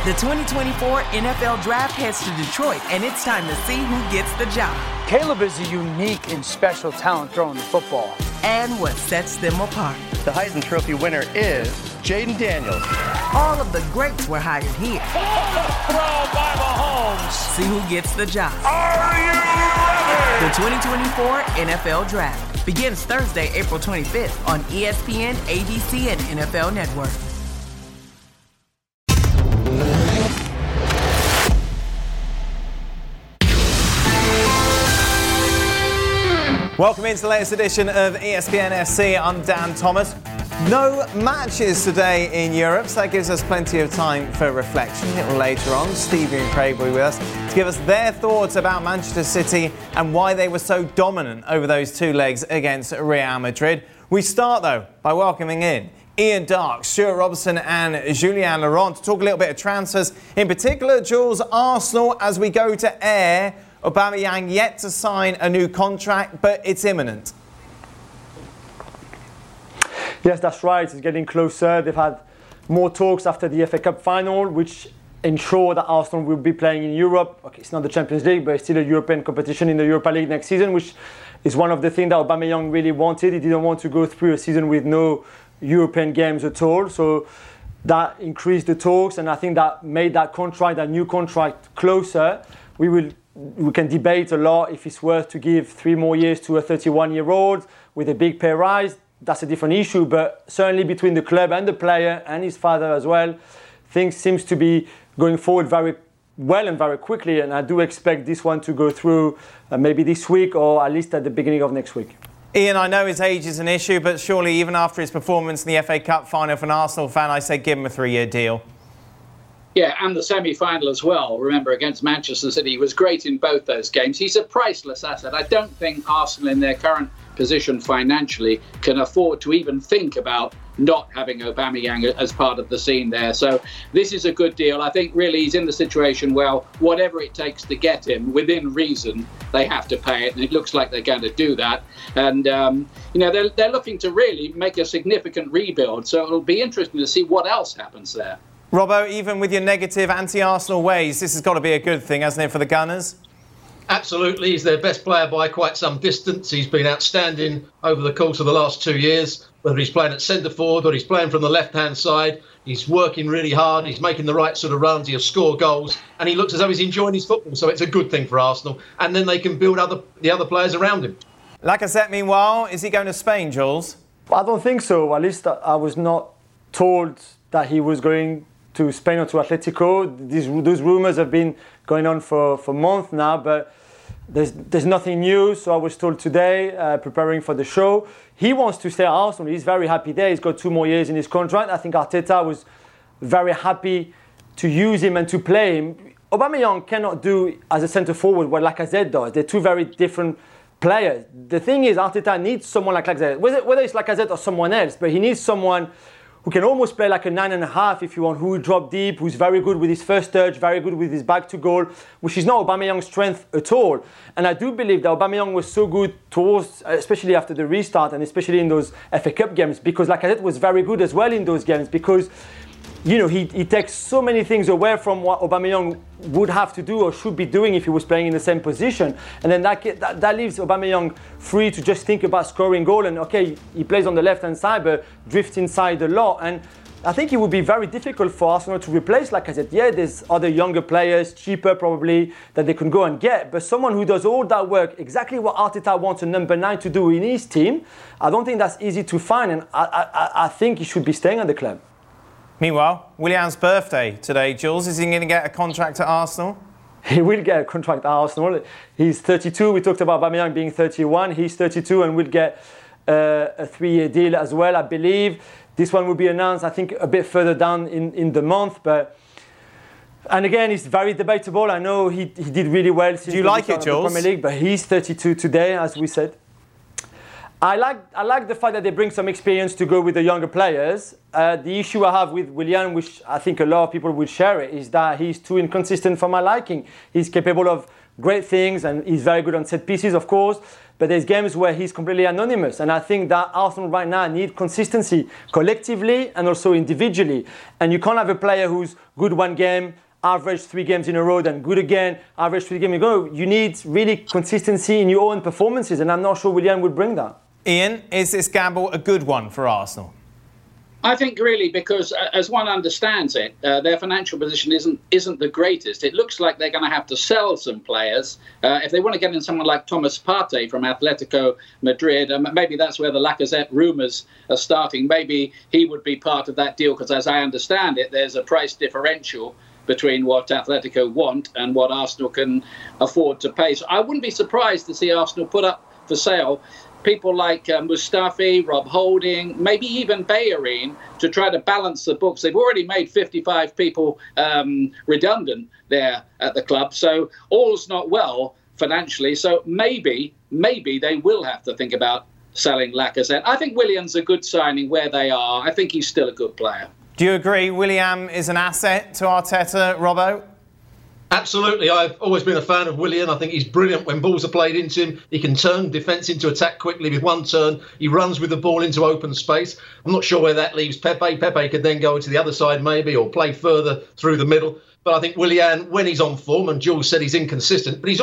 The 2024 NFL Draft heads to Detroit, and it's time to see who gets the job. Caleb is a unique and special talent throwing the football. And what sets them apart. The Heisman Trophy winner is Jaden Daniels. All of the greats were hired here. Throw by Mahomes. See who gets the job. Are you ready? The 2024 NFL Draft begins Thursday, April 25th on ESPN, ABC, and NFL Network. Welcome into the latest edition of ESPN SC. I'm Dan Thomas. No matches today in Europe, so that gives us plenty of time for reflection. A little later on, Stevie and Craig will be with us to give us their thoughts about Manchester City and why they were so dominant over those two legs against Real Madrid. We start, though, by welcoming in Ian Darke, Stuart Robson and Julien Laurent to talk a little bit of transfers. In particular, Jules, Arsenal, as we go to air. Aubameyang yet to sign a new contract, but it's imminent. Yes, that's right. It's getting closer. They've had more talks after the FA Cup final, which ensure that Arsenal will be playing in Europe. Okay, it's not the Champions League, but it's still a European competition in the Europa League next season, which is one of the things that Aubameyang really wanted. He didn't want to go through a season with no European games at all. So that increased the talks, and I think that made that new contract, closer. We can debate a lot if it's worth to give 3 more years to a 31-year-old with a big pay rise. That's a different issue, but certainly between the club and the player and his father as well, things seems to be going forward very well and very quickly, and I do expect this one to go through maybe this week or at least at the beginning of next week. Ian, I know his age is an issue, but surely even after his performance in the FA Cup final for an Arsenal fan, I say give him a 3-year deal. Yeah, and the semi-final as well. Remember, against Manchester City, he was great in both those games. He's a priceless asset. I don't think Arsenal, in their current position financially, can afford to even think about not having Aubameyang as part of the scene there. So this is a good deal. I think really he's in the situation where whatever it takes to get him, within reason, they have to pay it. And it looks like they're going to do that. And, they're looking to really make a significant rebuild. So it'll be interesting to see what else happens there. Robbo, even with your negative anti-Arsenal ways, this has got to be a good thing, hasn't it, for the Gunners? Absolutely. He's their best player by quite some distance. He's been outstanding over the course of the last 2 years, whether he's playing at centre forward or he's playing from the left-hand side. He's working really hard. He's making the right sort of runs. He'll score goals. And he looks as though he's enjoying his football. So it's a good thing for Arsenal. And then they can build the other players around him. Lacazette, meanwhile, is he going to Spain, Jules? I don't think so. At least I was not told that he was going to Spain or to Atletico. Those rumours have been going on for months now, but there's nothing new. So I was told today, preparing for the show, he wants to stay at Arsenal. He's very happy there. He's got 2 more years in his contract. I think Arteta was very happy to use him and to play him. Aubameyang cannot do as a centre forward what Lacazette does. They're two very different players. The thing is, Arteta needs someone like Lacazette, whether it's Lacazette or someone else, but he needs someone who can almost play like a 9.5 if you want, who will drop deep, who's very good with his first touch, very good with his back to goal, which is not Aubameyang's strength at all. And I do believe that Aubameyang was so good towards, especially after the restart and especially in those FA Cup games, because Lacazette was very good as well in those games, because he takes so many things away from what Aubameyang would have to do or should be doing if he was playing in the same position. And then that leaves Aubameyang free to just think about scoring goal. And okay, he plays on the left-hand side, but drifts inside a lot. And I think it would be very difficult for Arsenal to replace Lacazette. Yeah, there's other younger players, cheaper probably, that they can go and get. But someone who does all that work, exactly what Arteta wants a number 9 to do in his team, I don't think that's easy to find. And I think he should be staying at the club. Meanwhile, Willian's birthday today, Jules. Is he going to get a contract at Arsenal? He will get a contract at Arsenal. He's 32. We talked about Aubameyang being 31. He's 32 and will get a 3-year deal as well, I believe. This one will be announced, I think, a bit further down in the month. And again, it's very debatable. I know he did really well since Do you like it, Jules? the Premier League, but he's 32 today, as we said. I like the fact that they bring some experience to go with the younger players. The issue I have with Willian, which I think a lot of people will share it, is that he's too inconsistent for my liking. He's capable of great things and he's very good on set pieces, of course, but there's games where he's completely anonymous. And I think that Arsenal right now need consistency collectively and also individually. And you can't have a player who's good one game, average 3 games in a row, then good again, average 3 games in a row. You need really consistency in your own performances, and I'm not sure Willian would bring that. Ian, is this gamble a good one for Arsenal? I think really because, as one understands it, their financial position isn't the greatest. It looks like they're going to have to sell some players. If they want to get in someone like Thomas Partey from Atletico Madrid, maybe that's where the Lacazette rumours are starting. Maybe he would be part of that deal because, as I understand it, there's a price differential between what Atletico want and what Arsenal can afford to pay. So I wouldn't be surprised to see Arsenal put up for sale people like Mustafi, Rob Holding, maybe even Bellerin, to try to balance the books. They've already made 55 people redundant there at the club, so all's not well financially. So maybe they will have to think about selling Lacazette. I think Willian's a good signing where they are. I think he's still a good player. Do you agree Willian is an asset to Arteta, Robbo? Absolutely. I've always been a fan of Willian. I think he's brilliant when balls are played into him. He can turn defence into attack quickly with one turn. He runs with the ball into open space. I'm not sure where that leaves Pepe. Pepe could then go to the other side maybe or play further through the middle. But I think Willian, when he's on form, and Jules said he's inconsistent, but he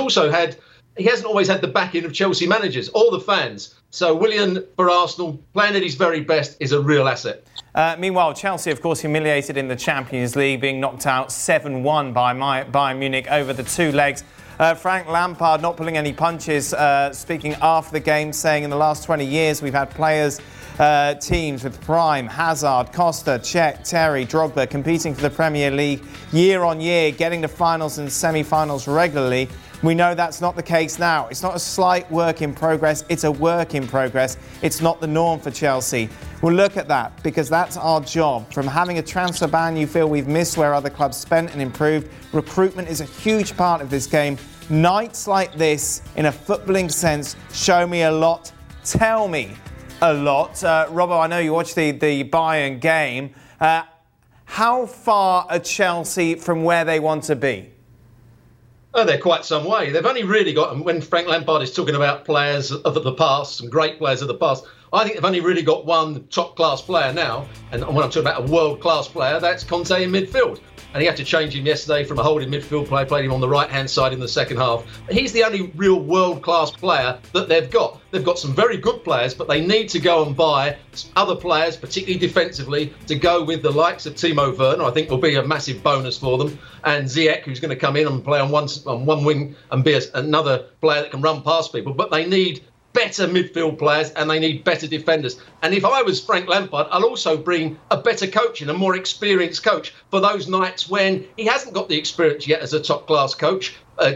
hasn't always had the backing of Chelsea managers or the fans. So Willian, for Arsenal, playing at his very best, is a real asset. Meanwhile, Chelsea, of course, humiliated in the Champions League, being knocked out 7-1 by Bayern Munich over the 2 legs. Frank Lampard not pulling any punches, speaking after the game, saying in the last 20 years we've had players, teams with Prime, Hazard, Costa, Cech, Terry, Drogba competing for the Premier League year on year, getting to finals and semi-finals regularly. We know that's not the case now. It's not a slight work in progress, it's a work in progress. It's not the norm for Chelsea. We'll look at that because that's our job. From having a transfer ban you feel we've missed where other clubs spent and improved, recruitment is a huge part of this game. Nights like this, in a footballing sense, show me a lot, tell me a lot. Robbo, I know you watched the Bayern game. How far are Chelsea from where they want to be? Oh, they're quite some way. They've only really got, and when Frank Lampard is talking about players of the past, some great players of the past, I think they've only really got one top-class player now. And when I'm talking about a world-class player, that's Conte in midfield. And he had to change him yesterday from a holding midfield player, played him on the right-hand side in the second half. But he's the only real world-class player that they've got. They've got some very good players, but they need to go and buy other players, particularly defensively, to go with the likes of Timo Werner. I think will be a massive bonus for them. And Ziyech, who's going to come in and play on one wing and be another player that can run past people. But they need better midfield players and they need better defenders. And if I was Frank Lampard, I'll also bring a better coach in, a more experienced coach for those nights when he hasn't got the experience yet as a top-class coach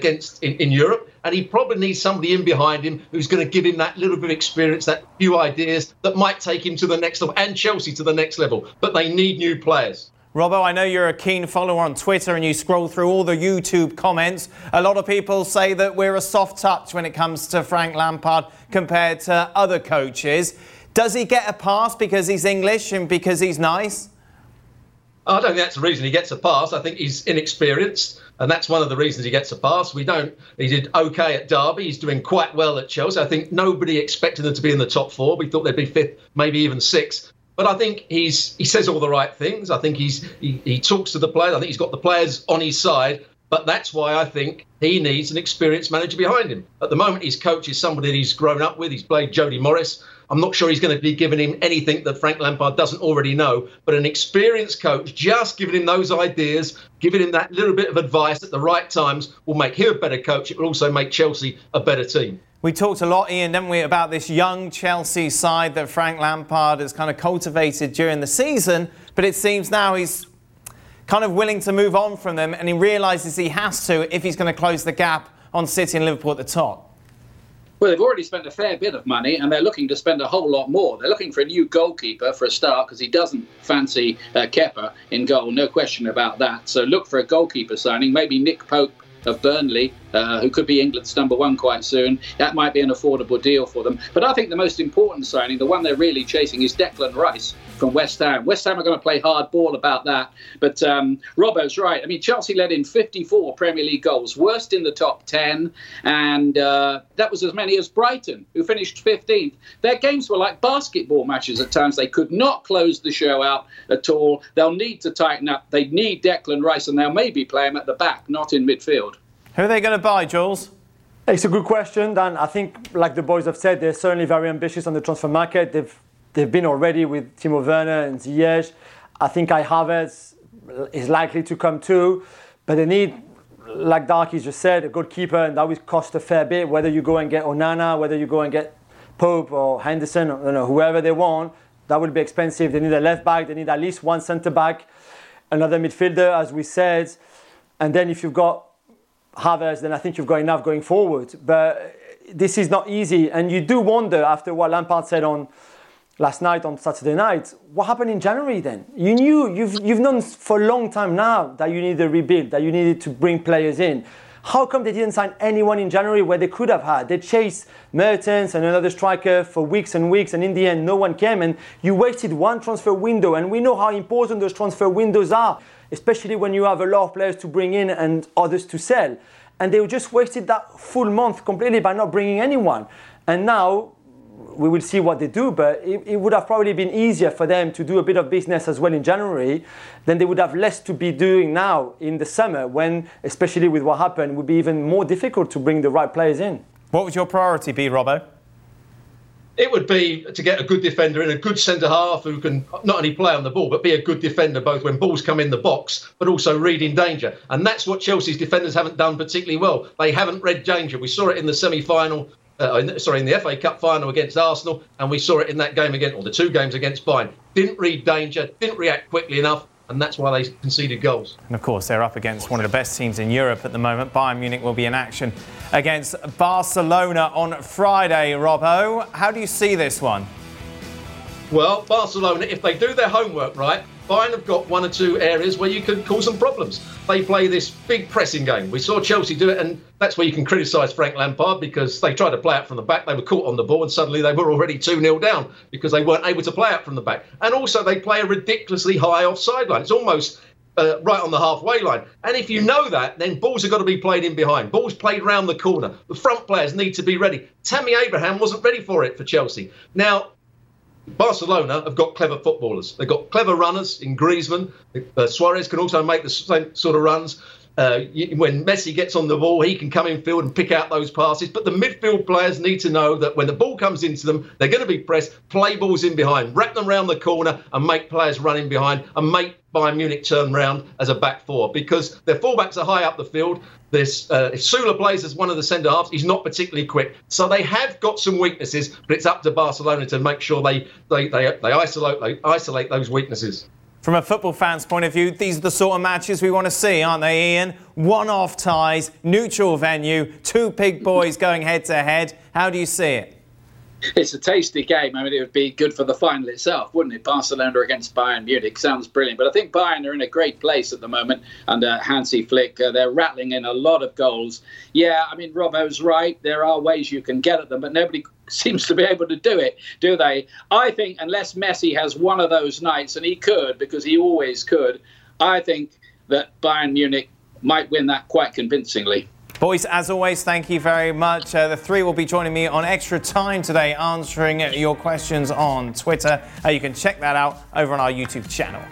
in Europe. And he probably needs somebody in behind him who's going to give him that little bit of experience, that few ideas that might take him to the next level and Chelsea to the next level. But they need new players. Robbo, I know you're a keen follower on Twitter and you scroll through all the YouTube comments. A lot of people say that we're a soft touch when it comes to Frank Lampard compared to other coaches. Does he get a pass because he's English and because he's nice? I don't think that's the reason he gets a pass. I think he's inexperienced, and that's one of the reasons he gets a pass. He did OK at Derby. He's doing quite well at Chelsea. I think nobody expected them to be in the top 4. We thought they'd be 5th, maybe even 6th. But I think he says all the right things. I think he talks to the players. I think he's got the players on his side. But that's why I think he needs an experienced manager behind him. At the moment, his coach is somebody that he's grown up with. He's played Jody Morris. I'm not sure he's going to be giving him anything that Frank Lampard doesn't already know. But an experienced coach, just giving him those ideas, giving him that little bit of advice at the right times will make him a better coach. It will also make Chelsea a better team. We talked a lot, Ian, didn't we, about this young Chelsea side that Frank Lampard has kind of cultivated during the season. But it seems now he's kind of willing to move on from them and he realises he has to if he's going to close the gap on City and Liverpool at the top. Well, they've already spent a fair bit of money and they're looking to spend a whole lot more. They're looking for a new goalkeeper for a start because he doesn't fancy Kepa in goal, no question about that. So look for a goalkeeper signing, maybe Nick Pope of Burnley who could be England's number one quite soon. That might be an affordable deal for them. But I think the most important signing, the one they're really chasing, is Declan Rice from West Ham. West Ham are going to play hard ball about that. But Robbo's right. I mean, Chelsea led in 54 Premier League goals, worst in the top 10. And that was as many as Brighton, who finished 15th. Their games were like basketball matches at times. They could not close the show out at all. They'll need to tighten up. They need Declan Rice, and they'll maybe play him at the back, not in midfield. Who are they going to buy, Jules? It's a good question, Dan. I think, like the boys have said, they're certainly very ambitious on the transfer market. They've been already with Timo Werner and Ziyech. I think Kai Havertz is likely to come too. But they need, like Darky just said, a goalkeeper, and that will cost a fair bit. Whether you go and get Onana, whether you go and get Pope or Henderson, or whoever they want, that will be expensive. They need a left back. They need at least one centre back, another midfielder, as we said. And then if you've got Havertz, then I think you've got enough going forward. But this is not easy, and you do wonder, after what Lampard said on last night, on Saturday night, what happened in January then? You knew, you've known for a long time now that you needed a rebuild, that you needed to bring players in. How come they didn't sign anyone in January where they could have had? They chased Mertens and another striker for weeks and weeks, and in the end no one came, and you wasted one transfer window. And we know how important those transfer windows are, especially when you have a lot of players to bring in and others to sell. And they just wasted that full month completely by not bringing anyone. And now we will see what they do, but it would have probably been easier for them to do a bit of business as well in January. Then they would have less to be doing now in the summer, when, especially with what happened, it would be even more difficult to bring the right players in. What would your priority be, Robbo? It would be to get a good defender in, a good centre-half who can not only play on the ball, but be a good defender both when balls come in the box, but also read in danger. And that's what Chelsea's defenders haven't done particularly well. They haven't read danger. We saw it in the semi-final, in the FA Cup final against Arsenal, and we saw it in that game again, or the two games against Bayern. Didn't read danger, didn't react quickly enough, and that's why they conceded goals. And of course, they're up against one of the best teams in Europe at the moment. Bayern Munich will be in action against Barcelona on Friday. Robbo, how do you see this one? Well, Barcelona, if they do their homework right, Bayern have got one or two areas where you can cause them problems. They play this big pressing game. We saw Chelsea do it, and that's where you can criticise Frank Lampard, because they tried to play out from the back. They were caught on the ball, and suddenly they were already 2-0 down because they weren't able to play out from the back. And also, they play a ridiculously high offside line. It's almost right on the halfway line. And if you know that, then balls have got to be played in behind. Balls played round the corner. The front players need to be ready. Tammy Abraham wasn't ready for it for Chelsea. Now, Barcelona have got clever footballers. They've got clever runners in Griezmann. Suarez can also make the same sort of runs. When Messi gets on the ball, he can come in field and pick out those passes. But the midfield players need to know that when the ball comes into them, they're going to be pressed, play balls in behind, wrap them around the corner and make players run in behind and make Bayern Munich turn round as a back four, because their fullbacks are high up the field. If Sula plays as one of the centre-halves, he's not particularly quick. So they have got some weaknesses, but it's up to Barcelona to make sure they isolate those weaknesses. From a football fan's point of view, these are the sort of matches we want to see, aren't they, Ian? One-off ties, neutral venue, two big boys going head-to-head. How do you see it? It's a tasty game. I mean, it would be good for the final itself, wouldn't it? Barcelona against Bayern Munich sounds brilliant. But I think Bayern are in a great place at the moment under Hansi Flick. They're rattling in a lot of goals. Yeah, I mean, Robbo's right. There are ways you can get at them, but nobody seems to be able to do it, do they? I think unless Messi has one of those nights, and he could, because he always could, I think that Bayern Munich might win that quite convincingly. Boys, as always, thank you very much. The three will be joining me on Extra Time today, answering your questions on Twitter. You can check that out over on our YouTube channel.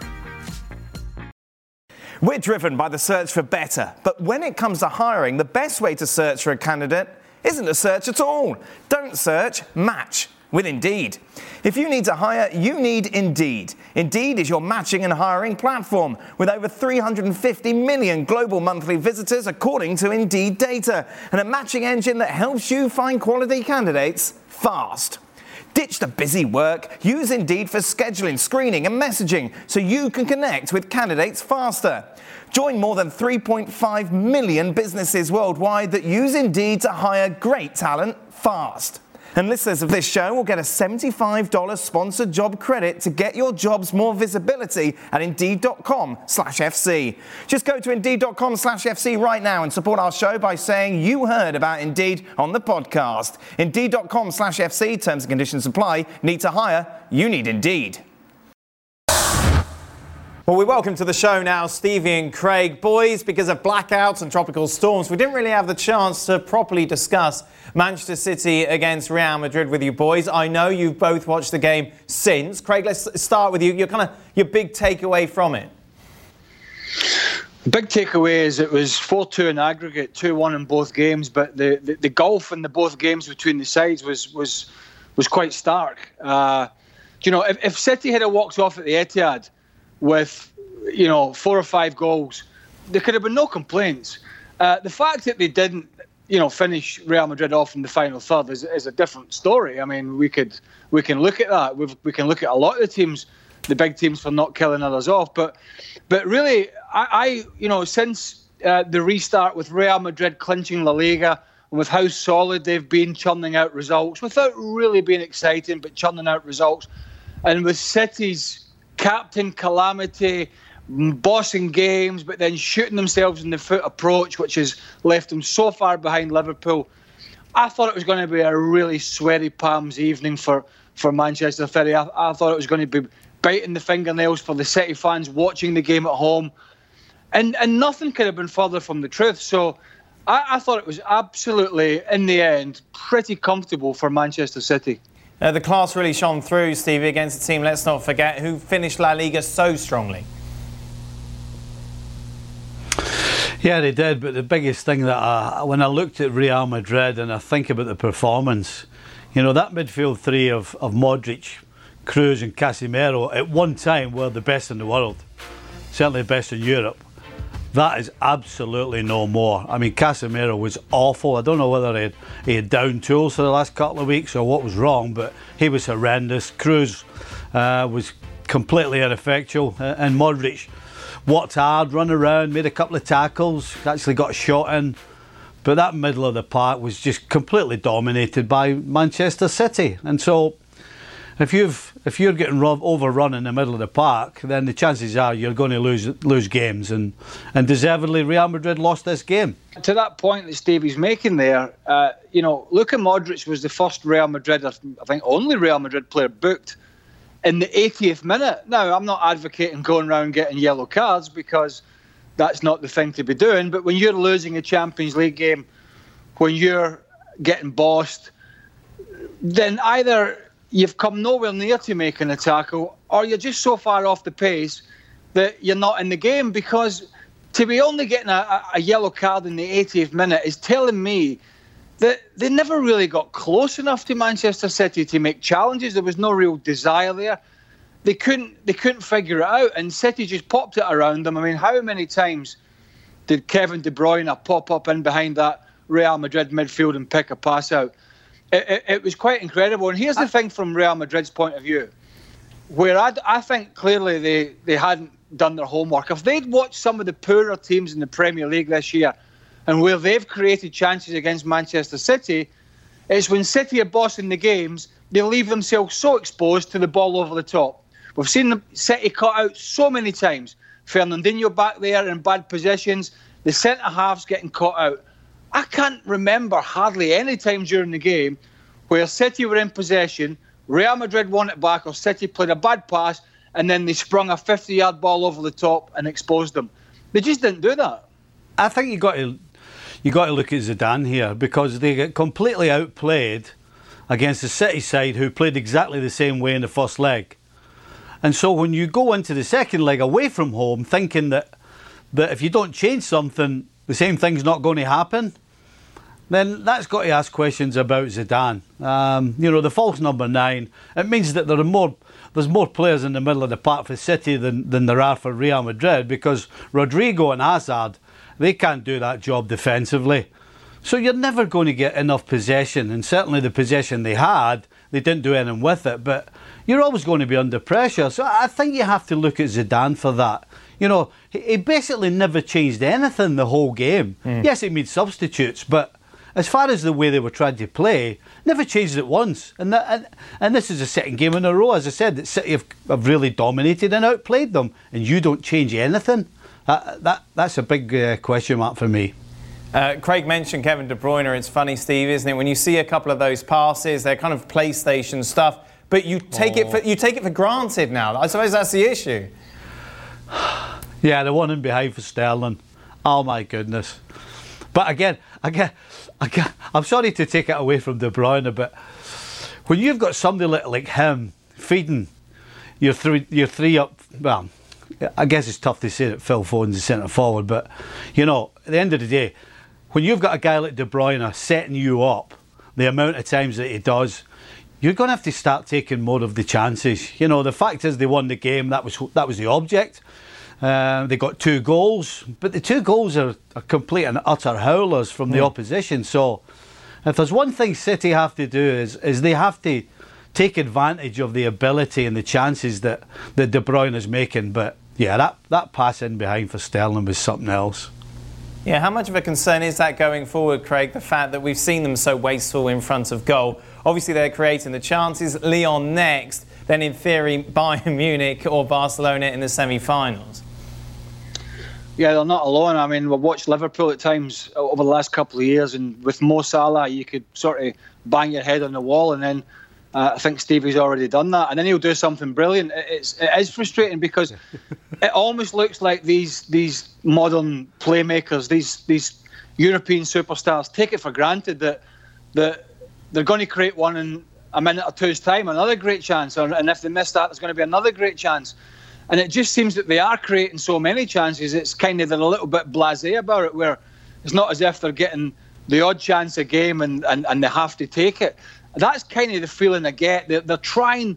We're driven by the search for better, but when it comes to hiring, the best way to search for a candidate isn't to search at all. Don't search, match with Indeed. If you need to hire, you need Indeed. Indeed is your matching and hiring platform with over 350 million global monthly visitors according to Indeed data, and a matching engine that helps you find quality candidates fast. Ditch the busy work. Use Indeed for scheduling, screening and messaging so you can connect with candidates faster. Join more than 3.5 million businesses worldwide that use Indeed to hire great talent fast. And listeners of this show will get a $75 sponsored job credit to get your jobs more visibility at Indeed.com/FC. Just go to Indeed.com/FC right now and support our show by saying you heard about Indeed on the podcast. Indeed.com/FC, terms and conditions apply. Need to hire? You need Indeed. Well, we welcome to the show now Stevie and Craig. Boys, because of blackouts and tropical storms, we didn't really have the chance to properly discuss Manchester City against Real Madrid with you boys. I know you've both watched the game since. Craig, let's start with you. Your big takeaway from it. The big takeaway is it was 4-2 in aggregate, 2-1 in both games, but the gulf in the both games between the sides was quite stark. If City had walked off at the Etihad with 4 or 5 goals, there could have been no complaints. The fact that they didn't finish Real Madrid off in the final third is a different story. I mean, we can look at that. We can look at a lot of the teams, the big teams, for not killing others off. But really, I since the restart with Real Madrid clinching La Liga and with how solid they've been churning out results without really being exciting, but churning out results, and with City's captain calamity, bossing games, but then shooting themselves in the foot approach, which has left them so far behind Liverpool. I thought it was going to be a really sweaty palms evening for Manchester City. I thought it was going to be biting the fingernails for the City fans watching the game at home. And nothing could have been further from the truth. So I thought it was absolutely, in the end, pretty comfortable for Manchester City. The class really shone through, Stevie, against a team, let's not forget, who finished La Liga so strongly. Yeah, they did, but the biggest thing that when I looked at Real Madrid and I think about the performance, that midfield three of Modric, Kroos and Casemiro at one time were the best in the world, certainly the best in Europe. That is absolutely no more. I mean, Casemiro was awful. I don't know whether he had down tools for the last couple of weeks or what was wrong, but he was horrendous. Kroos was completely ineffectual, and Modric worked hard, run around, made a couple of tackles, actually got a shot in. But that middle of the park was just completely dominated by Manchester City. And so if you're getting overrun in the middle of the park, then the chances are you're going to lose games. And deservedly, Real Madrid lost this game. To that point that Stevie's making there, Luka Modric was the first Real Madrid, I think only Real Madrid player booked in the 80th minute. Now, I'm not advocating going around getting yellow cards because that's not the thing to be doing. But when you're losing a Champions League game, when you're getting bossed, then either you've come nowhere near to making a tackle or you're just so far off the pace that you're not in the game. Because to be only getting a yellow card in the 80th minute is telling me that they never really got close enough to Manchester City to make challenges. There was no real desire there. They couldn't figure it out, and City just popped it around them. I mean, how many times did Kevin De Bruyne pop up in behind that Real Madrid midfield and pick a pass out? It was quite incredible. And here's the thing from Real Madrid's point of view, where I think clearly they hadn't done their homework. If they'd watched some of the poorer teams in the Premier League this year and where they've created chances against Manchester City, it's when City are bossing the games, they leave themselves so exposed to the ball over the top. We've seen the City cut out so many times. Fernandinho back there in bad positions, the centre-halves getting caught out. I can't remember hardly any time during the game where City were in possession, Real Madrid won it back, or City played a bad pass, and then they sprung a 50-yard ball over the top and exposed them. They just didn't do that. I think you got to look at Zidane here, because they get completely outplayed against the City side who played exactly the same way in the first leg. And so when you go into the second leg away from home thinking that if you don't change something, the same thing's not going to happen, then that's got to ask questions about Zidane. The false number 9, it means that there's more players in the middle of the park for City than there are for Real Madrid, because Rodrigo and Hazard, they can't do that job defensively. So you're never going to get enough possession, and certainly the possession they had, they didn't do anything with it, but you're always going to be under pressure. So I think you have to look at Zidane for that. He basically never changed anything the whole game. Yes, he made substitutes, but as far as the way they were trying to play, never changed it once. And this is the second game in a row, as I said, that City have really dominated and outplayed them, and you don't change anything. That's a big question mark for me. Craig mentioned Kevin De Bruyne. It's funny, Steve, isn't it? When you see a couple of those passes, they're kind of PlayStation stuff, but you take it for granted now. I suppose that's the issue. Yeah, the one in behind for Sterling. Oh my goodness! But again, I'm sorry to take it away from De Bruyne, but when you've got somebody like him feeding your three up, well, I guess it's tough to say that Phil Foden's the centre forward, but you know, at the end of the day, when you've got a guy like De Bruyne setting you up the amount of times that he does, you're going to have to start taking more of the chances. You know, the fact is they won the game. That was the object. They got 2 goals, but the 2 goals are complete and utter howlers from the opposition. So if there's one thing City have to do is they have to take advantage of the ability and the chances that De Bruyne is making. But yeah, that pass in behind for Sterling was something else. Yeah, how much of a concern is that going forward, Craig, the fact that we've seen them so wasteful in front of goal? Obviously, they're creating the chances. Lyon next, then in theory, Bayern Munich or Barcelona in the semi-finals. Yeah, they're not alone. I mean, we've watched Liverpool at times over the last couple of years, and with Mo Salah, you could sort of bang your head on the wall, and then I think Stevie's already done that, and then he'll do something brilliant. It is frustrating because it almost looks like these modern playmakers, these European superstars, take it for granted that they're going to create one in a minute or two's time, another great chance, and if they miss that, there's going to be another great chance. And it just seems that they are creating so many chances, it's kind of they're a little bit blasé about it, where it's not as if they're getting the odd chance a game and they have to take it. That's kind of the feeling I get. They're trying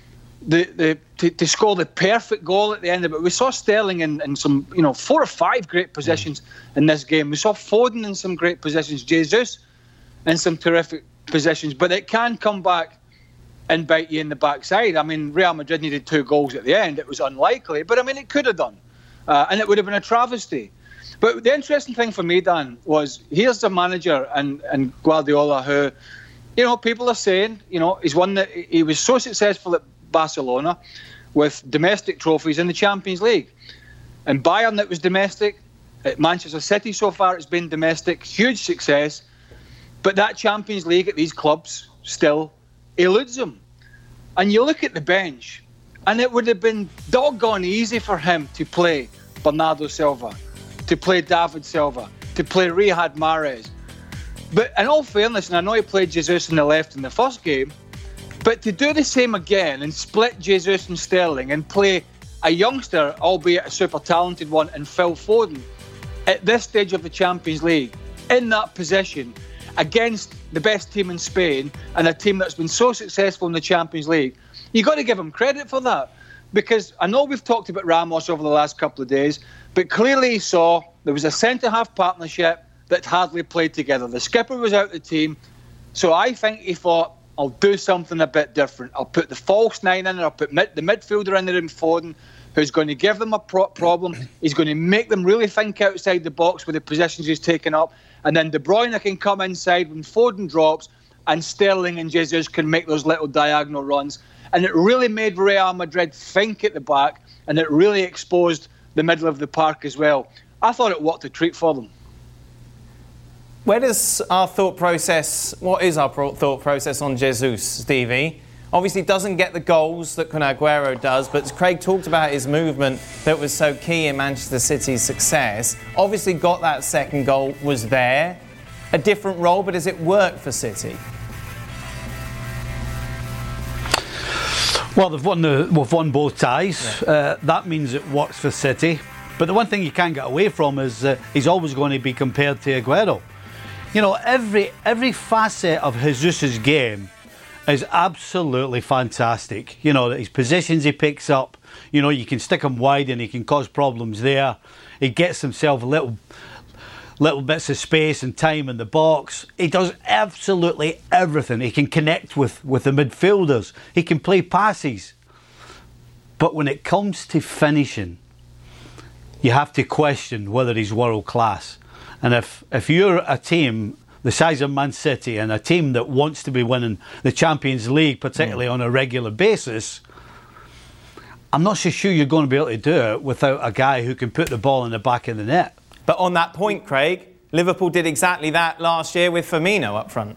to score the perfect goal at the end of it. We saw Sterling in some 4 or 5 great positions in this game. We saw Foden in some great positions, Jesus in some terrific positions, but it can come back and bite you in the backside. I mean, Real Madrid needed 2 goals at the end. It was unlikely, but I mean, it could have done. And it would have been a travesty. But the interesting thing for me, Dan, was here's the manager and Guardiola who, people are saying, he's one that he was so successful at Barcelona with domestic trophies in the Champions League. And Bayern, it was domestic. At Manchester City so far, it's been domestic. Huge success. But that Champions League at these clubs still eludes him. And you look at the bench, and it would have been doggone easy for him to play Bernardo Silva, to play David Silva, to play Riyad Mahrez. But in all fairness, and I know he played Jesus on the left in the first game, but to do the same again and split Jesus and Sterling and play a youngster, albeit a super talented one, and Phil Foden at this stage of the Champions League in that position against the best team in Spain and a team that's been so successful in the Champions League, you've got to give him credit for that. Because I know we've talked about Ramos over the last couple of days, but clearly he saw there was a centre-half partnership that hardly played together. The skipper was out of the team, so I think he thought, I'll do something a bit different. I'll put the false 9 in, I'll put the midfielder in there in Foden, who's going to give them a problem. He's going to make them really think outside the box with the positions he's taken up. And then De Bruyne can come inside when Foden drops, and Sterling and Jesus can make those little diagonal runs. And it really made Real Madrid think at the back, and it really exposed the middle of the park as well. I thought it worked a treat for them. What is our thought process on Jesus, Stevie? Obviously doesn't get the goals that Kun Aguero does, but Craig talked about his movement that was so key in Manchester City's success. Obviously got that second goal, was there. A different role, but does it work for City? Well, we've won both ties. Yeah. That means it works for City. But the one thing you can't get away from is he's always going to be compared to Aguero. Every facet of Jesus' game is absolutely fantastic. His positions he picks up, you can stick him wide and he can cause problems there. He gets himself little bits of space and time in the box. He does absolutely everything. He can connect with the midfielders. He can play passes. But when it comes to finishing, you have to question whether he's world class. And if you're a team the size of Man City and a team that wants to be winning the Champions League, particularly on a regular basis, I'm not so sure you're going to be able to do it without a guy who can put the ball in the back of the net. But on that point, Craig, Liverpool did exactly that last year with Firmino up front.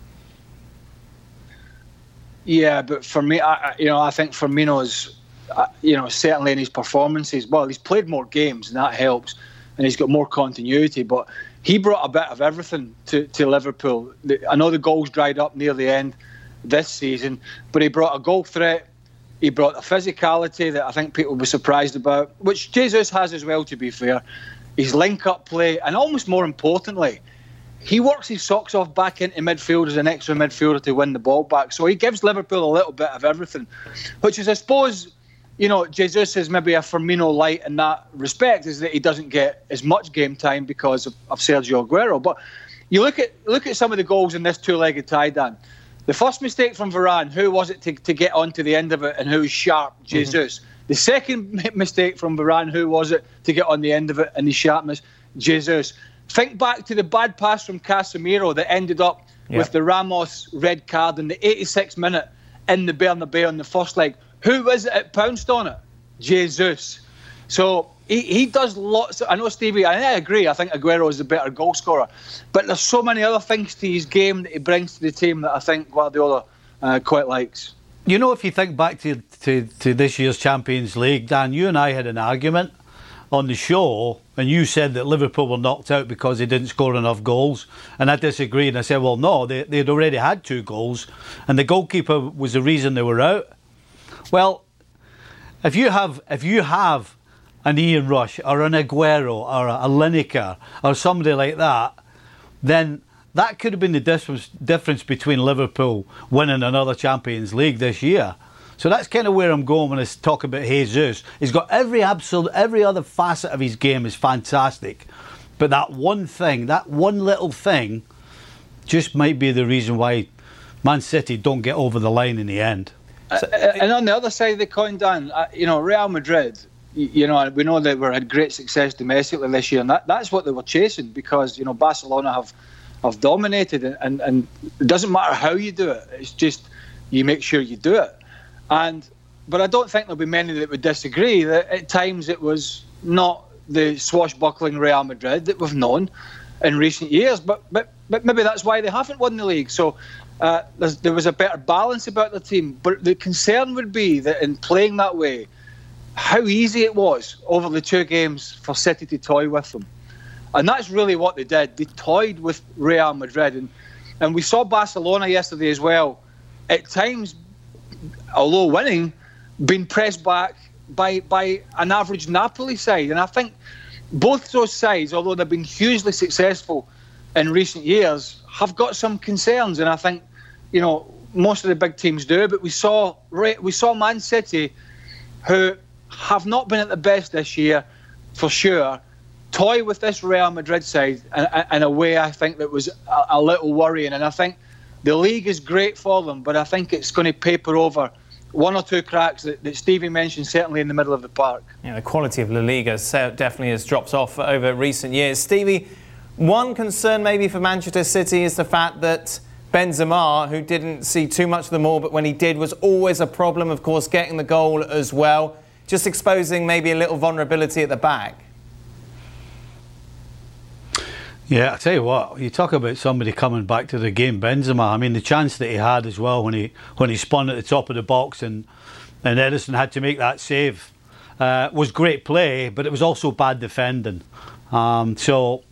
Yeah, but for me, I think Firmino's, certainly in his performances, well, he's played more games and that helps, and he's got more continuity, but he brought a bit of everything to Liverpool. I know the goals dried up near the end this season, but he brought a goal threat, he brought a physicality that I think people were surprised about, which Jesus has as well, to be fair. His link-up play, and almost more importantly, he works his socks off back into midfield as an extra midfielder to win the ball back. So he gives Liverpool a little bit of everything, which is, I suppose, Jesus is maybe a Firmino light in that respect, is that he doesn't get as much game time because of Sergio Aguero. But you look at some of the goals in this two-legged tie, Dan. The first mistake from Varane, who was it to get onto the end of it, and who was sharp? Jesus. Mm-hmm. The second mistake from Varane, who was it to get on the end of it and the sharpness? Jesus. Think back to the bad pass from Casemiro that ended up with the Ramos red card in the 86th minute in the Bernabeu in the first leg. Who was it that pounced on it? Jesus. So he does lots. I know, Stevie, and I agree, I think Aguero is the better goal scorer. But there's so many other things to his game that he brings to the team that I think Guardiola quite likes. If you think back to this year's Champions League, Dan, you and I had an argument on the show, and you said that Liverpool were knocked out because they didn't score enough goals, and I disagreed, and I said, well, no, they'd already had 2 goals, and the goalkeeper was the reason they were out. Well, if you have an Ian Rush or an Aguero or a Lineker or somebody like that, then that could have been the difference between Liverpool winning another Champions League this year. So that's kind of where I'm going when I talk about Jesus. He's got every other facet of his game is fantastic. But that one little thing, just might be the reason why Man City don't get over the line in the end. And on the other side of the coin, Dan, Real Madrid, we know they had great success domestically this year, and that's what they were chasing, because, Barcelona have dominated, and it doesn't matter how you do it, it's just you make sure you do it. But I don't think there'll be many that would disagree that at times it was not the swashbuckling Real Madrid that we've known in recent years. But maybe that's why they haven't won the league. So there was a better balance about the team. But the concern would be that in playing that way, how easy it was over the 2 games for City to toy with them. And that's really what they did. They toyed with Real Madrid. And we saw Barcelona yesterday as well, at times, although winning, being pressed back by an average Napoli side. And I think both those sides, although they've been hugely successful in recent years, have got some concerns. And I think, most of the big teams do. But we saw Man City, who have not been at the best this year, for sure, toy with this Real Madrid side in a way I think that was a little worrying. And I think the league is great for them, but I think it's going to paper over 1 or 2 cracks that Stevie mentioned, certainly in the middle of the park. Yeah, the quality of La Liga definitely has dropped off over recent years. Stevie, one concern maybe for Manchester City is the fact that Benzema, who didn't see too much of them all, but when he did, was always a problem, of course, getting the goal as well, just exposing maybe a little vulnerability at the back. Yeah, I tell you what, you talk about somebody coming back to the game, Benzema. I mean, the chance that he had as well when he spun at the top of the box and Ederson had to make that save was great play, but it was also bad defending. So,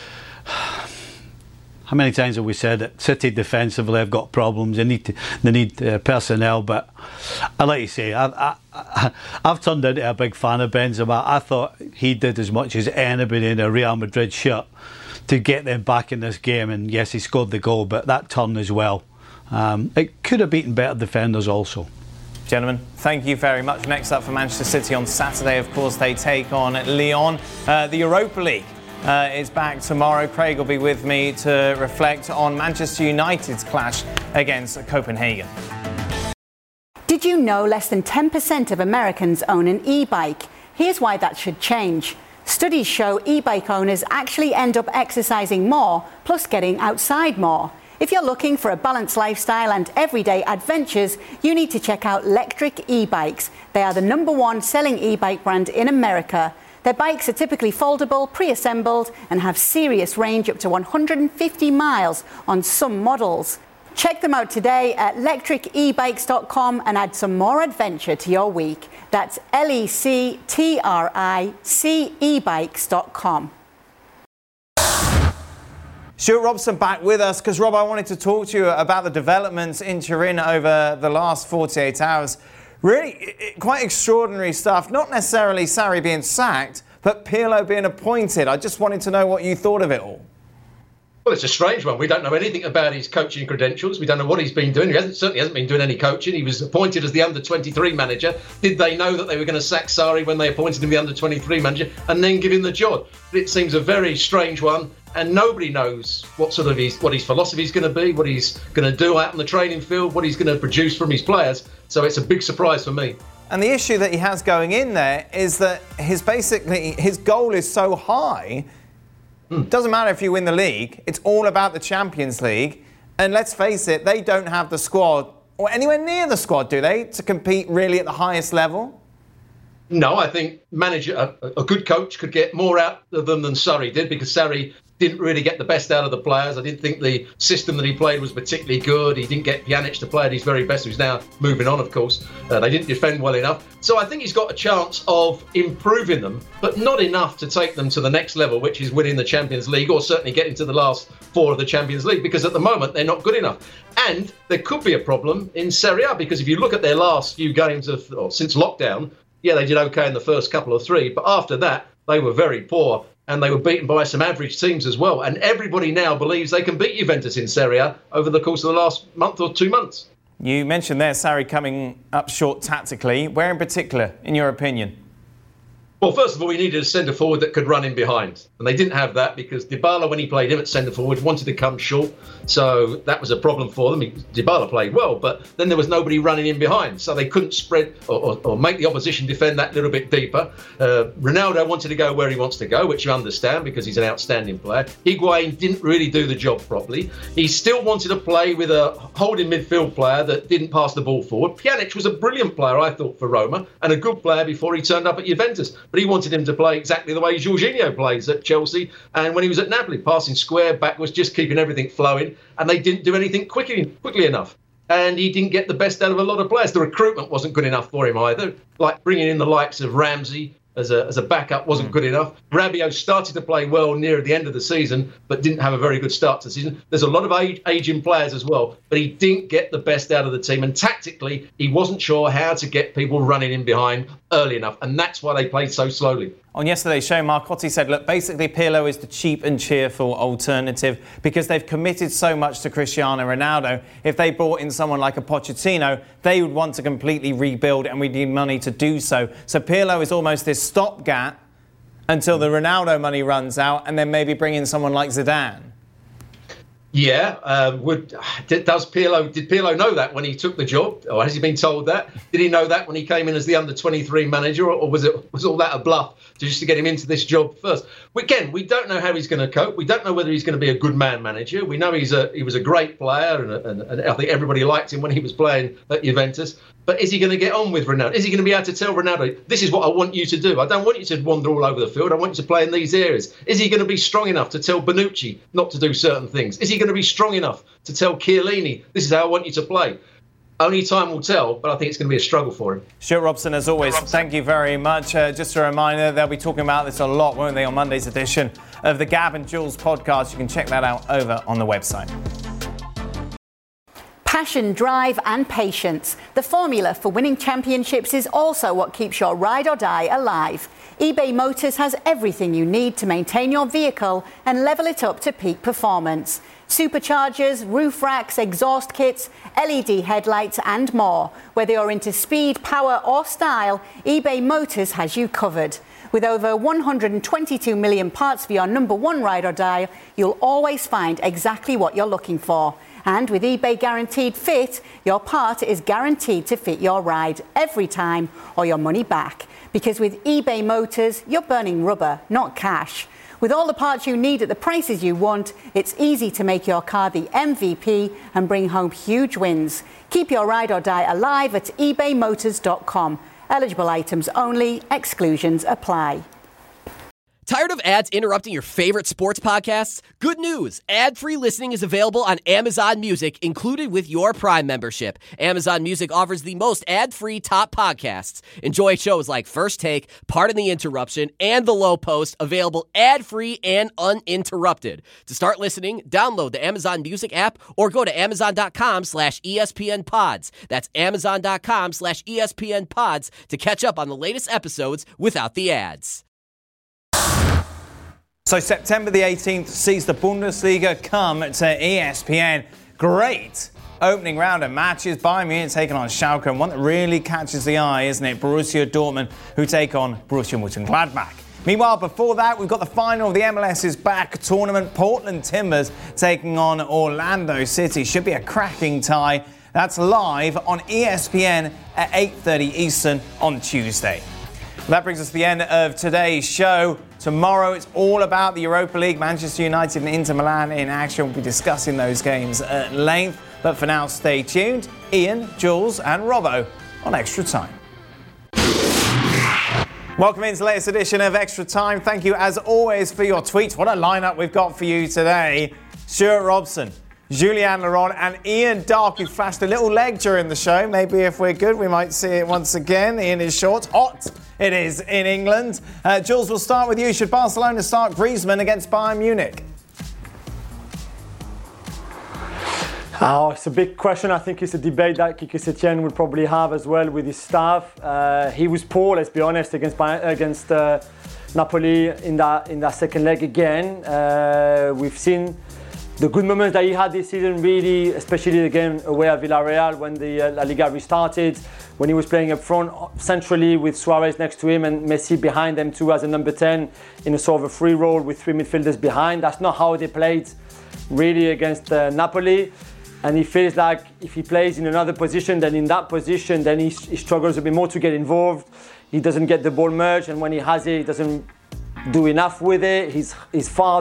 how many times have we said that City defensively have got problems? They need personnel, but I like you say, I've turned into a big fan of Benzema. I thought he did as much as anybody in a Real Madrid shirt to get them back in this game, and yes, he scored the goal, but that turn as well. It could have beaten better defenders also. Gentlemen, thank you very much. Next up for Manchester City on Saturday, of course, they take on Lyon. The Europa League is back tomorrow. Craig will be with me to reflect on Manchester United's clash against Copenhagen. Did you know less than 10% of Americans own an e-bike? Here's why that should change. Studies show e-bike owners actually end up exercising more, plus getting outside more. If you're looking for a balanced lifestyle and everyday adventures, you need to check out Lectric e-bikes. They are the #1 selling e-bike brand in America. Their bikes are typically foldable, pre-assembled, and have serious range up to 150 miles on some models. Check them out today at lectricebikes.com and add some more adventure to your week. That's lectricebikes.com. Stuart Robson back with us because, Rob, I wanted to talk to you about the developments in Turin over the last 48 hours. Really quite extraordinary stuff. Not necessarily Sarri being sacked, but Pirlo being appointed. I just wanted to know what you thought of it all. Well, it's a strange one. We don't know anything about his coaching credentials. We don't know what he's been doing. He certainly hasn't been doing any coaching. He was appointed as the under-23 manager. Did they know that they were going to sack Sarri when they appointed him the under-23 manager and then give him the job? But it seems a very strange one, and nobody knows what his philosophy is going to be, what he's going to do out on the training field, what he's going to produce from his players. So it's a big surprise for me. And the issue that he has going in there is that his goal is so high. Doesn't matter if you win the league, it's all about the Champions League. And let's face it, they don't have the squad, or anywhere near the squad, do they, to compete really at the highest level? No, I think a good coach could get more out of them than Sarri did, because Sarri didn't really get the best out of the players. I didn't think the system that he played was particularly good. He didn't get Pjanic to play at his very best, who's now moving on, of course. They didn't defend well enough. So I think he's got a chance of improving them, but not enough to take them to the next level, which is winning the Champions League, or certainly getting to the last 4 of the Champions League, because at the moment they're not good enough. And there could be a problem in Serie A, because if you look at their last few games since lockdown, yeah, they did okay in the first couple of 3, but after that, they were very poor. And they were beaten by some average teams as well. And everybody now believes they can beat Juventus in Serie A over the course of the last month or 2 months. You mentioned there Sarri coming up short tactically. Where in particular, in your opinion? Well, first of all, we needed a centre-forward that could run in behind. And they didn't have that because Dybala, when he played him at centre-forward, wanted to come short. So that was a problem for them. Dybala played well, but then there was nobody running in behind. So they couldn't spread or make the opposition defend that little bit deeper. Ronaldo wanted to go where he wants to go, which you understand because he's an outstanding player. Higuain didn't really do the job properly. He still wanted to play with a holding midfield player that didn't pass the ball forward. Pjanic was a brilliant player, I thought, for Roma, and a good player before he turned up at Juventus. But he wanted him to play exactly the way Jorginho plays at Chelsea and when he was at Napoli, passing square backwards, just keeping everything flowing, and they didn't do anything quickly enough. And he didn't get the best out of a lot of players. The recruitment wasn't good enough for him either. Like bringing in the likes of Ramsey as a backup wasn't good enough. Rabiot started to play well near the end of the season, but didn't have a very good start to the season. There's a lot of aging players as well, but he didn't get the best out of the team. And tactically, he wasn't sure how to get people running in behind early enough. And that's why they played so slowly. On yesterday's show, Marcotti said, look, basically Pirlo is the cheap and cheerful alternative because they've committed so much to Cristiano Ronaldo. If they brought in someone like a Pochettino, they would want to completely rebuild and we need money to do so. So Pirlo is almost this stopgap until the Ronaldo money runs out and then maybe bring in someone like Zidane. Yeah, did Pirlo know that when he took the job, or has he been told that? Did he know that when he came in as the under-23 manager, or was all that a bluff just to get him into this job first? Again, we don't know how he's going to cope. We don't know whether he's going to be a good man manager. We know he was a great player, and I think everybody liked him when he was playing at Juventus. But is he going to get on with Ronaldo? Is he going to be able to tell Ronaldo, this is what I want you to do? I don't want you to wander all over the field. I want you to play in these areas. Is he going to be strong enough to tell Bonucci not to do certain things? Is he going to be strong enough to tell Chiellini, this is how I want you to play? Only time will tell, but I think it's going to be a struggle for him. Stuart Robson, as always, thank you very much. Just a reminder, they'll be talking about this a lot, won't they, on Monday's edition of the Gab and Jules podcast. You can check that out over on the website. Passion, drive and patience. The formula for winning championships is also what keeps your ride or die alive. eBay Motors has everything you need to maintain your vehicle and level it up to peak performance. Superchargers, roof racks, exhaust kits, LED headlights and more. Whether you're into speed, power or style, eBay Motors has you covered. With over 122 million parts for your number one ride or die, you'll always find exactly what you're looking for. And with eBay Guaranteed Fit, your part is guaranteed to fit your ride every time or your money back. Because with eBay Motors, you're burning rubber, not cash. With all the parts you need at the prices you want, it's easy to make your car the MVP and bring home huge wins. Keep your ride or die alive at ebaymotors.com. Eligible items only. Exclusions apply. Tired of ads interrupting your favorite sports podcasts? Good news! Ad-free listening is available on Amazon Music, included with your Prime membership. Amazon Music offers the most ad-free top podcasts. Enjoy shows like First Take, Pardon the Interruption, and The Low Post, available ad-free and uninterrupted. To start listening, download the Amazon Music app or go to amazon.com/ESPN Pods. That's amazon.com/ESPN Pods to catch up on the latest episodes without the ads. So September the 18th sees the Bundesliga come to ESPN. Great opening round of matches. Bayern Munich taking on Schalke, and one that really catches the eye, isn't it? Borussia Dortmund, who take on Borussia Mönchengladbach. Meanwhile, before that, we've got the final of the MLS's back tournament. Portland Timbers taking on Orlando City. Should be a cracking tie. That's live on ESPN at 8:30 Eastern on Tuesday. That brings us to the end of today's show. Tomorrow, it's all about the Europa League. Manchester United and Inter Milan in action. We'll be discussing those games at length. But for now, stay tuned. Ian, Jules and Robbo on Extra Time. Welcome into the latest edition of Extra Time. Thank you, as always, for your tweets. What a lineup we've got for you today. Stuart Robson, Julian Laurent and Ian Darke, who flashed a little leg during the show. Maybe if we're good, we might see it once again. Ian is short. Hot it is in England. Jules, we'll start with you. Should Barcelona start Griezmann against Bayern Munich? Oh, it's a big question. I think it's a debate that Quique Setien will probably have as well with his staff. He was poor, let's be honest, against Napoli in that second leg again. We've seen the good moments that he had this season, really, especially the game away at Villarreal when the La Liga restarted, when he was playing up front centrally with Suarez next to him and Messi behind them too as a number 10 in a sort of a free role with three midfielders behind. That's not how they played really against Napoli. And he feels like if he plays in another position than in that position, then he struggles a bit more to get involved. He doesn't get the ball much, and when he has it, he doesn't do enough with it. He's far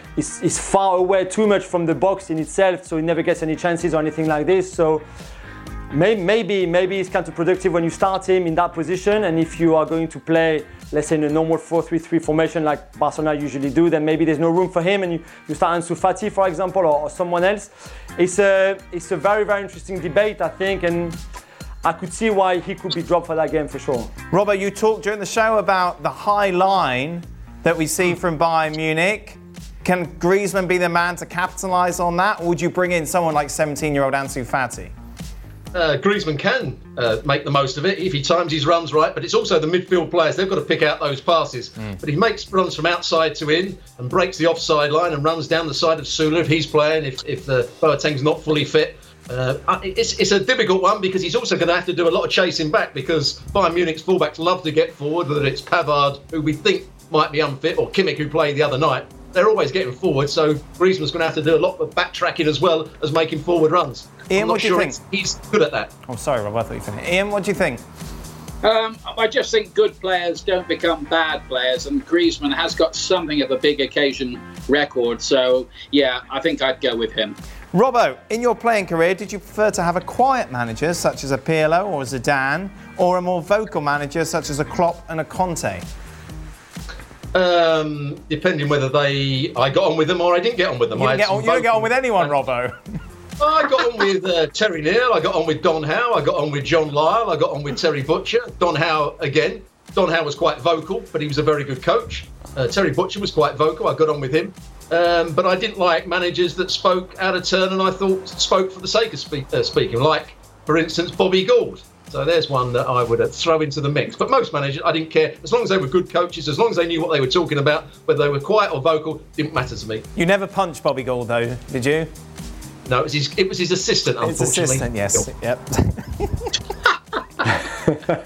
away too much from the box in itself, so he never gets any chances or anything like this. So maybe it's counterproductive when you start him in that position, and if you are going to play, let's say, in a normal 4-3-3 formation like Barcelona usually do, then maybe there's no room for him and you start Ansu Fati, for example, or someone else. It's a very, very interesting debate, I think, and I could see why he could be dropped for that game for sure. Robert, you talked during the show about the high line that we see from Bayern Munich. Can Griezmann be the man to capitalise on that, or would you bring in someone like 17-year-old Ansu Fati? Griezmann can make the most of it if he times his runs right, but it's also the midfield players. They've got to pick out those passes. But he makes runs from outside to in and breaks the offside line and runs down the side of Sula if he's playing, if Boateng's not fully fit. It's a difficult one because he's also going to have to do a lot of chasing back because Bayern Munich's fullbacks love to get forward, whether it's Pavard, who we think might be unfit, or Kimmich, who played the other night. They're always getting forward, so Griezmann's going to have to do a lot of backtracking as well as making forward runs. Ian, what do you think? He's good at that. Oh, sorry, Rob, I thought you finished. Ian, what do you think? I just think good players don't become bad players, and Griezmann has got something of a big occasion record, so yeah, I think I'd go with him. Robbo, in your playing career, did you prefer to have a quiet manager such as a Pirlo or a Zidane, or a more vocal manager such as a Klopp and a Conte? Depending whether I got on with them or I didn't get on with them. You don't get on with anyone, Robbo. I got on with Terry Neal, I got on with Don Howe, I got on with John Lyle, I got on with Terry Butcher. Don Howe again. Don Howe was quite vocal, but he was a very good coach. Terry Butcher was quite vocal, I got on with him. But I didn't like managers that spoke out of turn and I thought spoke for the sake of speaking, like, for instance, Bobby Gould. So there's one that I would throw into the mix. But most managers, I didn't care. As long as they were good coaches, as long as they knew what they were talking about, whether they were quiet or vocal, didn't matter to me. You never punched Bobby Gould, though, did you? No, it was his assistant, unfortunately. His assistant, yes. Yep.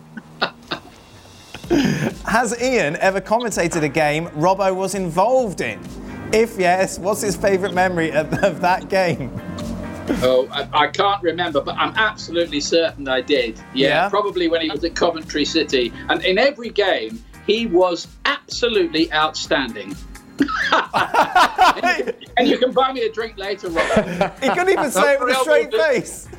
Has Ian ever commentated a game Robbo was involved in? If yes, what's his favourite memory of that game? Oh, I can't remember, but I'm absolutely certain I did. Yeah, probably when he was at Coventry City. And in every game, he was absolutely outstanding. and you can buy me a drink later, Rob. He couldn't even say it with a straight face.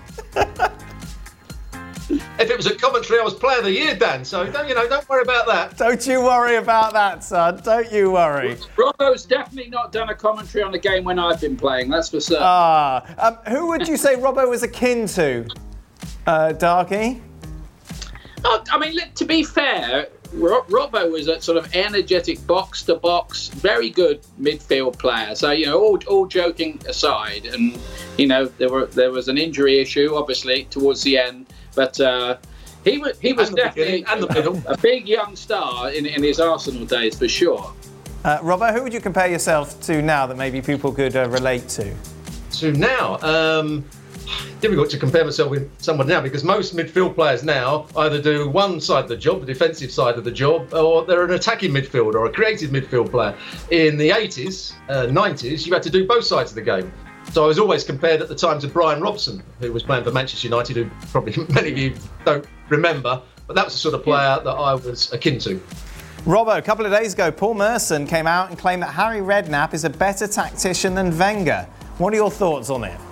If it was at Coventry, I was Player of the Year, Dan. So don't worry about that. Don't you worry about that, son. Don't you worry. Robbo's definitely not done a commentary on a game when I've been playing. That's for certain. Who would you say Robbo was akin to, Darky? I mean, to be fair, Robbo was a sort of energetic box-to-box, very good midfield player. So, all joking aside, and, there was an injury issue, obviously, towards the end. But he was definitely a big young star in his Arsenal days, for sure. Robbo, who would you compare yourself to now that maybe people could relate to? To now? Difficult to compare myself with someone now, because most midfield players now either do one side of the job, the defensive side of the job, or they're an attacking midfielder or a creative midfield player. In the 80s, 90s, you had to do both sides of the game. So I was always compared at the time to Brian Robson, who was playing for Manchester United, who probably many of you don't remember, but that was the sort of player that I was akin to. Robbo, a couple of days ago, Paul Merson came out and claimed that Harry Redknapp is a better tactician than Wenger. What are your thoughts on it?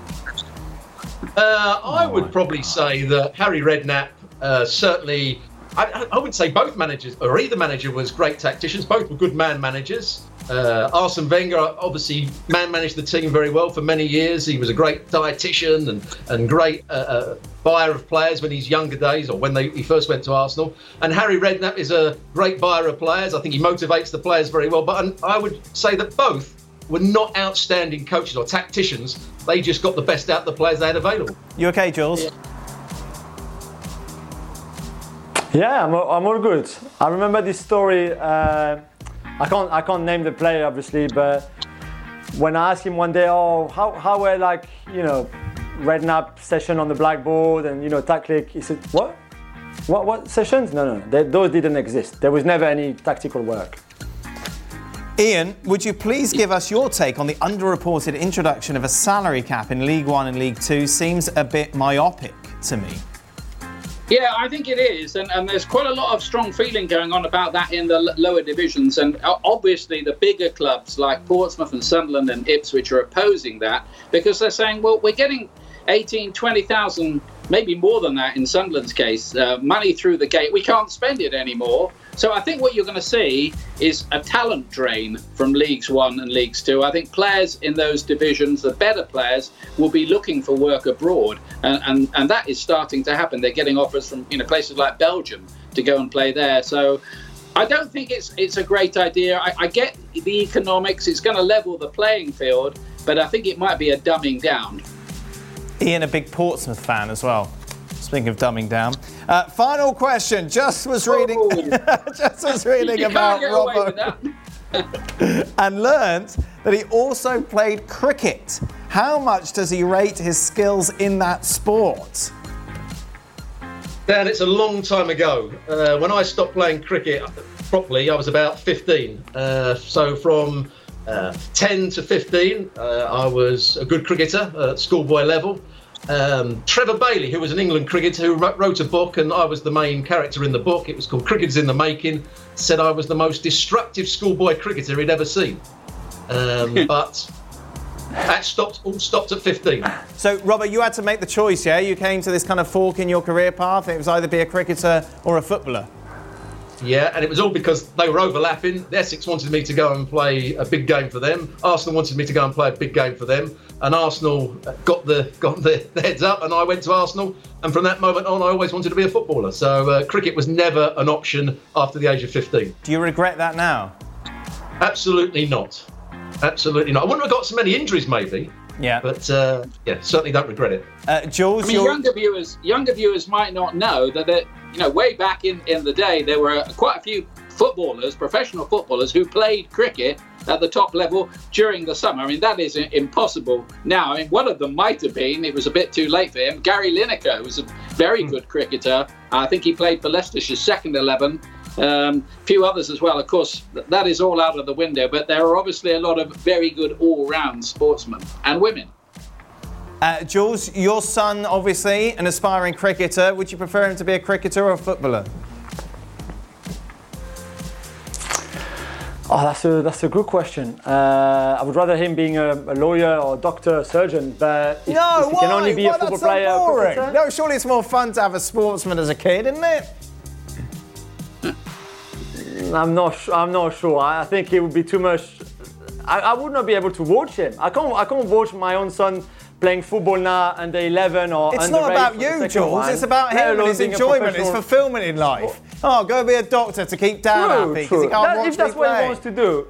I would probably say that Harry Redknapp certainly, I wouldn't say both managers, or either manager was great tacticians. Both were good man managers. Arsene Wenger obviously man-managed the team very well for many years. He was a great dietitian and great buyer of players when he's younger days, or when he first went to Arsenal. And Harry Redknapp is a great buyer of players. I think he motivates the players very well. But I would say that both were not outstanding coaches or tacticians. They just got the best out of the players they had available. You okay, Jules? Yeah, I'm all good. I remember this story. I can't name the player, obviously, but when I asked him one day, how were Redknapp session on the blackboard and tactic, he said, what sessions? No, those didn't exist. There was never any tactical work. Ian, would you please give us your take on the underreported introduction of a salary cap in League One and League Two? Seems a bit myopic to me. Yeah, I think it is, and there's quite a lot of strong feeling going on about that in the lower divisions, and obviously the bigger clubs like Portsmouth and Sunderland and Ipswich are opposing that, because they're saying, well, we're getting 18, 20,000, maybe more than that in Sunderland's case, money through the gate. We can't spend it anymore. So I think what you're going to see is a talent drain from Leagues 1 and Leagues 2. I think players in those divisions, the better players, will be looking for work abroad. And that is starting to happen. They're getting offers from places like Belgium to go and play there. So I don't think it's a great idea. I get the economics. It's going to level the playing field. But I think it might be a dumbing down. Ian, a big Portsmouth fan as well. Speaking of dumbing down. Final question. Just was reading about Robbo and learnt that he also played cricket. How much does he rate his skills in that sport? Dan, it's a long time ago. When I stopped playing cricket properly, I was about 15. So from 10 to 15, I was a good cricketer at schoolboy level. Trevor Bailey, who was an England cricketer who wrote a book, and I was the main character in the book. It was called Cricketers in the Making. Said I was the most destructive schoolboy cricketer he'd ever seen. But that all stopped at 15. So, Robert, you had to make the choice, yeah? You came to this kind of fork in your career path. It was either be a cricketer or a footballer. Yeah, and it was all because they were overlapping. Essex wanted me to go and play a big game for them. Arsenal wanted me to go and play a big game for them. And Arsenal got the heads up, and I went to Arsenal. And from that moment on, I always wanted to be a footballer. So cricket was never an option after the age of 15. Do you regret that now? Absolutely not. Absolutely not. I wouldn't have got so many injuries, maybe. Yeah. But certainly don't regret it. Jules, younger viewers might not know that way back in the day, there were quite a few professional footballers who played cricket at the top level during the summer. I mean, that is impossible now. I mean, one of them might have been, it was a bit too late for him, Gary Lineker, who was a very good cricketer. I think he played for Leicestershire's second 11. A few others as well. Of course, that is all out of the window, but there are obviously a lot of very good all-round sportsmen and women. Jules, your son, obviously, an aspiring cricketer. Would you prefer him to be a cricketer or a footballer? Oh, that's a good question. I would rather him being a lawyer or a doctor, or surgeon, but if he can only be a football player. So no, surely it's more fun to have a sportsman as a kid, isn't it? I'm not sure. I think it would be too much. I would not be able to watch him. I can't watch my own son playing football now under 11 or it's under 8. It's not about you, Jules. It's about him and his enjoyment, his fulfillment in life. Oh, go be a doctor to keep Dad happy because he can't watch if that's me play. What he wants to do.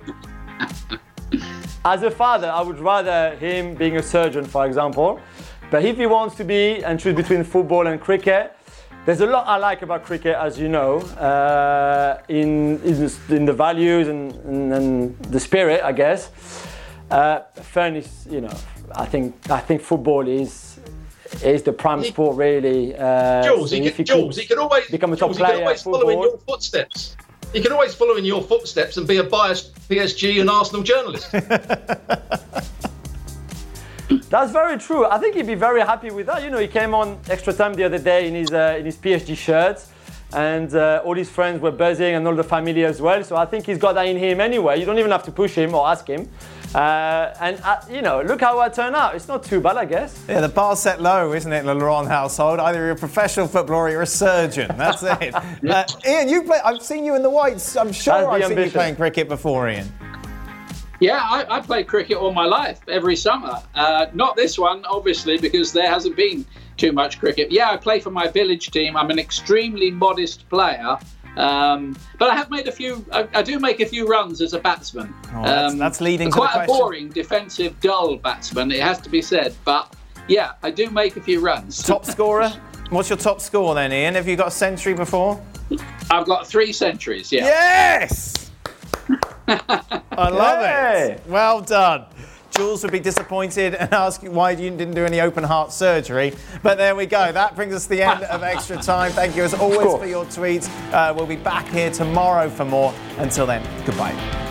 As a father, I would rather him being a surgeon, for example. But if he wants to be and choose between football and cricket, there's a lot I like about cricket, as you know, in the values and the spirit, I guess. Fairness, I think football is the prime sport, really. Jules, he can always become a top player. Follow in your footsteps. He can always follow in your footsteps and be a biased PSG and Arsenal journalist. That's very true. I think he'd be very happy with that. He came on Extra Time the other day in his PSG shirts, and all his friends were buzzing, and all the family as well. So I think he's got that in him anyway. You don't even have to push him or ask him. Look how I turn out. It's not too bad, I guess. Yeah, the bar's set low, isn't it, in the Laurent household? Either you're a professional footballer or you're a surgeon. That's it. Ian, I've seen you in the whites. I'm sure I've seen you playing cricket before, Ian. Yeah, I played cricket all my life, every summer. Not this one, obviously, because there hasn't been too much cricket. Yeah, I play for my village team. I'm an extremely modest player. But I have made I do make a few runs as a batsman. That's leading to the question. Quite a boring, defensive, dull batsman, it has to be said. But yeah, I do make a few runs. Top scorer? What's your top score then, Ian? Have you got a century before? I've got 3 centuries, yeah. Yes! I love it. Well done. Jules would be disappointed and ask you why you didn't do any open heart surgery. But there we go. That brings us to the end of Extra Time. Thank you as always for your tweets. We'll be back here tomorrow for more. Until then, goodbye.